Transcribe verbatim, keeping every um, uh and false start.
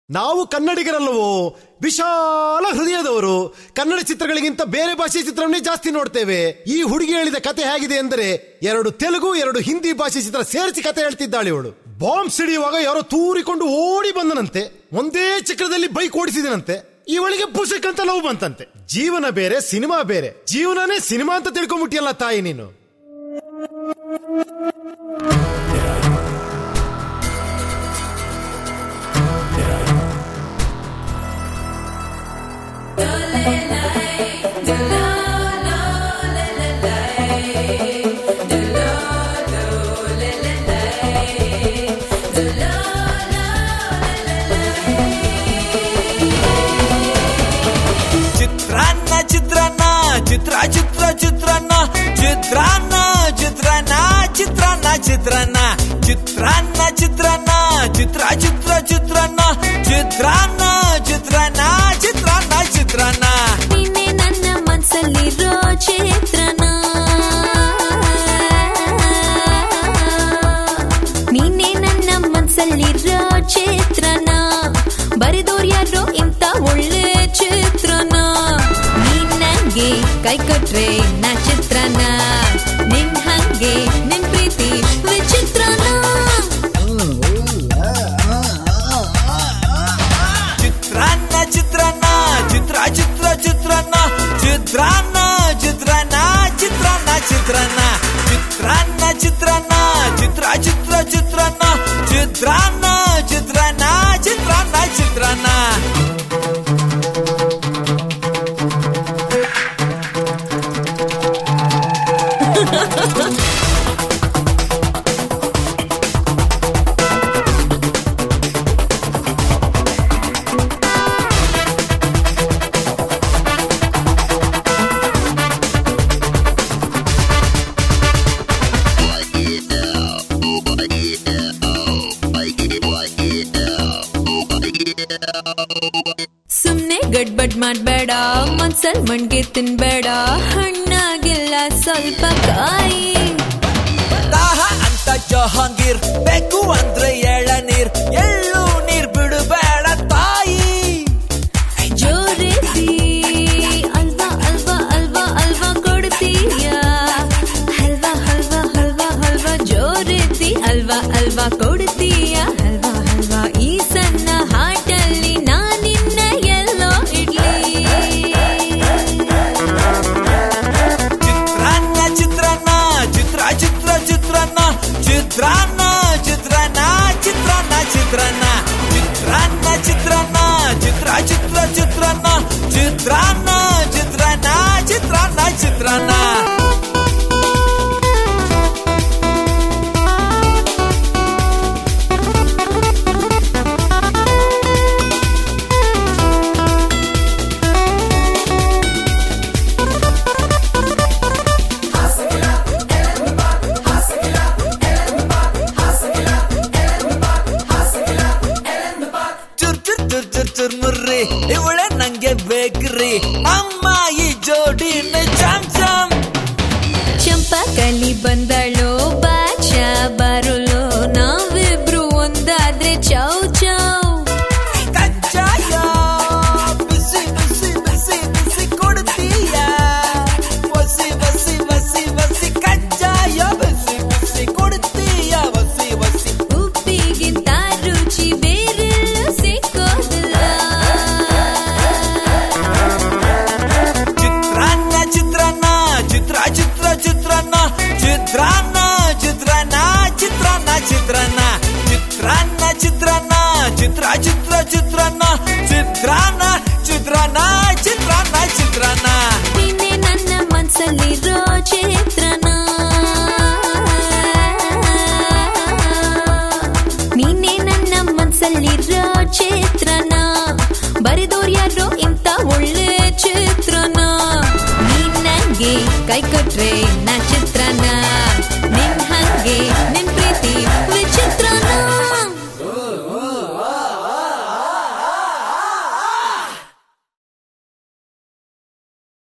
ನಾವು ಕನ್ನಡಿಗರಲ್ಲವೋ, ವಿಶಾಲ ಹೃದಯದವರು. ಕನ್ನಡ ಚಿತ್ರಗಳಿಗಿಂತ ಬೇರೆ ಭಾಷೆ ಚಿತ್ರವನ್ನೇ ಜಾಸ್ತಿ ನೋಡ್ತೇವೆ. ಈ ಹುಡುಗಿ ಹೇಳಿದ ಕತೆ ಹೇಗಿದೆ ಎಂದರೆ, ಎರಡು ತೆಲುಗು ಎರಡು ಹಿಂದಿ ಭಾಷೆ ಚಿತ್ರ ಸೇರಿಸಿ ಕತೆ ಹೇಳ್ತಿದ್ದಾಳೆ ಇವಳು. ಬಾಂಬ್ ಸಿಡಿಯುವಾಗ ಯಾರೋ ತೂರಿಕೊಂಡು ಓಡಿ ಬಂದನಂತೆ, ಒಂದೇ ಚಕ್ರದಲ್ಲಿ ಬೈಕ್ ಓಡಿಸಿದನಂತೆ. ಇವಳಿಗೆ ಪುಷಕ್ ಅಂತ ಲವ್ ಬಂತಂತೆ. ಜೀವನ ಬೇರೆ, ಸಿನಿಮಾ ಬೇರೆ. ಜೀವನನೇ ಸಿನಿಮಾ ಅಂತ ತಿಳ್ಕೊಂಬಿಟ್ಟಿಯಲ್ಲ ತಾಯಿ ನೀನು. ಚಿತ್ರಾನ್ನ ಚಿತ್ರ ಚಿತ್ರ ಚಿತ್ರಾನ್ನ ಚಿತ್ರಾನ್ನ ಚಿತ್ರಾನ್ನ ಚಿತ್ರಾನ್ನ ಚಿತ್ರಾನ್ನ ಚಿತ್ರಾನ್ನ ಚಿತ್ರಾನ್ನ ಚಿತ್ರ ಚಿತ್ರ ಚಿತ್ರಾನ್ನ ಚಿತ್ರಾನ್ನ ಚಿತ್ರಾನ್ನ ಚಿತ್ರಾನ್ನ ಚಿತ್ರಾನ್ನ ನೀನೆ ನನ್ನ ಮನಸ್ಸಲ್ಲಿರೋ ಚಿತ್ರನ, ನೀನೆ ನನ್ನ ಮನಸ್ಸಲ್ಲಿರೋ ಚಿತ್ರನ, ಬರೆದೋರ್ ಯಾರೋ ಇಂತ ಒಳ್ಳೆ ಚಿತ್ರನ. ಕೈ ಕೊಟ್ರೆ ನಾ ಚಿತ್ರನ, ನಿನ್ ಹಂಗೆ ನಿನ್ ಪ್ರೀತಿ ವಿಚಿತ್ರನ. ಚಿತ್ರಾನ್ನ ಚಿತ್ರಾನ್ನ ಚಿತ್ರ ಚಿತ್ರ ಚಿತ್ರಾನ್ನ ಚಿತ್ರಾನ್ನ ಚಿತ್ರಾನ್ನ ಚಿತ್ರಾನ್ನ ಚಿತ್ರಾನ್ನ ಚಿತ್ರಾನ್ನ ಚಿತ್ರಾನ್ನ ಚಿತ್ರ ಚಿತ್ರ ಚಿತ್ರಾನ್ನ ಚಿತ್ರಾನ್ನ ಚಿತ್ರಾನ್ನ ಚಿತ್ರಾನ್ನ ಚಿತ್ರಾನ್ನ ಸುಮ್ನೆ ಗಡ್ಬಡ್ ಮಾಡ್ಬೇಡ, ಮನ್ಸಲ್ ಮಣ್ಗೆ ತಿನ್ಬೇಡ, ಹಣ್ಣಾಗಿಲ್ಲ ಸ್ವಲ್ಪ ಕಾಯಿ. ದಾಹ ಅಂತ ಜಹಾಂಗೀರ್, ಬೇಕು ಅಂದ್ರೆ ಎಳನೀರ್, ಎಳ್ಳು ನೀರ್ ಬಿಡಬೇಡ ತಾಯಿ. ಜೋರಿಸಿ ಅಲ್ವಾ ಅಲ್ವಾ ಅಲ್ವಾ ಅಲ್ವಾ ಕೊಡ್ತೀಯ, ಹಲ್ವಾ ಹಲ್ವಾ ಹಲ್ವಾ ಹಲ್ವಾ ಜೋರಿಸಿ ಅಲ್ವಾ ಅಲ್ವಾ ಕೊಡ್ತೀಯ, ಹಲ್ವಾ ಹಲ್ವಾ ಈ ಸಣ್ಣ ಹಾಟಲ್ಲಿ ನಾನಿನ್ನ ಎಲ್ಲೋ ಇಡ್ಲಿ. ಚಿತ್ರಾನ್ನ ಚಿತ್ರಾನ್ನ ಚಿತ್ರ ಚಿತ್ರ ಚಿತ್ರಾನ್ನ ಚಿತ್ರಾನ್ನ ಚಿತ್ರಾನ್ನ ಚಿತ್ರಾನ್ನ ಚಿತ್ರಾನ್ನ ಚಿತ್ರಾನ್ನ ಚಿತ್ರಾನ್ನ ಚಿತ್ರ ಚಿತ್ರ ಚಿತ್ರಾನ್ನ ಚಿತ್ರಾನ್ನ ಚಿತ್ರಾನ್ನ ಚಿತ್ರಾನ್ನ ಚಿತ್ರಾನ್ನ ಚುರ್ಮುರ್ರಿ ಇವಳೆ ನಂಗೆ ಬೇಕ್ರಿ, ಅಮ್ಮ ಈ ಜೋಡಿನ ಚಮ್ ಚಮ್. ಚಂಪಕಲಿ ಬಂದಳೋ ಬಾಚ ಬರುಲೋ, ನಾವಿಬ್ರು ಒಂದಾದ್ರೆ ಚೌ ಚೌ. ಕಜ್ಜಾಯ ಬಿಸಿ ಬಿಸಿ ಬಿಸಿ ಬಿಸಿ ಕೊಡ್ತೀಯ, ಬಸಿ ಬಸಿ ಬಸಿ ಬಸಿ ಕಜ್ಜಾಯ ಬಿಸಿ ಬಿಸಿ ಕೊಡ್ತೀಯ, ಬಸಿ ಬಸಿ. ಉಪ್ಪಿಗಿಂತ ರುಚಿ ಬೇರೆಲ್ಲ ಸಿಕ್ಕೋದಿಲ್ಲ. ಚಿತ್ರಾನ್ನ ಚಿತ್ರಾನ್ನ ಚಿತ್ರ ಚಿತ್ರ ಚಿತ್ರಾನ್ನ ಚಿತ್ರಾನ್ನ ಚಿತ್ರಾನ್ನ ಚಿತ್ರಾನ್ನ ಚಿತ್ರಾನ್ನ ಚಿತ್ರಾನ್ನ ಚಿತ್ರಾನ್ನ ಚಿತ್ರ ಚಿತ್ರ ಚಿತ್ರಾನ್ನ ಚಿತ್ರಾನ್ನ ಚಿತ್ರಾನ್ನ ಚಿತ್ರಾನ್ನ ಚಿತ್ರಾನ್ನ ನೀನೆ ನನ್ನ ಮನಸ್ಸಲ್ಲಿರೋ ಚಿತ್ರನ, ನೀನೆ ನನ್ನ ಮನಸ್ಸಲ್ಲಿರೋ ಚಿತ್ರನ, ಬರೆದೋರ್ ಯಾರೋ ಇಂತ ಒಳ್ಳೆ ಚಿತ್ರನ. ನೀನ್ ನಂಗೆ ಕೈ ಕೊಟ್ರೆ ನಾ ಚಿತ್ರನ, ನಿನ್ ಹಂಗೆ ನಿನ್ ಪ್ರೀತಿ ವಿಚಿತ್ರನ.